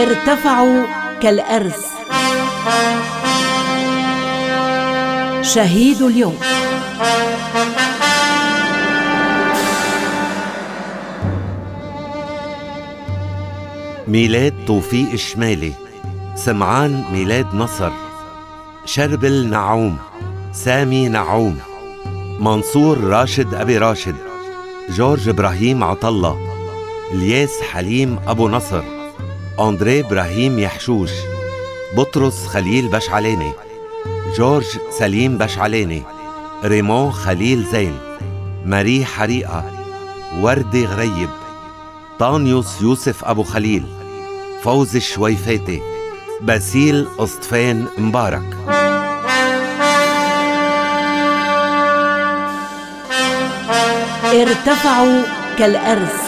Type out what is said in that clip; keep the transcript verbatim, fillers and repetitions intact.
ارتفعوا كالأرز. شهيد اليوم. ميلاد توفيق الشمالي، سمعان ميلاد نصر، شربل نعوم، سامي نعوم، منصور راشد أبي راشد، جورج إبراهيم عطلة، الياس حليم أبو نصر، أندري إبراهيم يحشوش، بطرس خليل بشعلاني، جورج سليم بشعلاني، ريمون خليل زين، ماري حريقة، وردي غريب، طانيوس يوسف أبو خليل، فوز الشويفاتي، باسيل أصطفان مبارك. ارتفعوا كالأرز.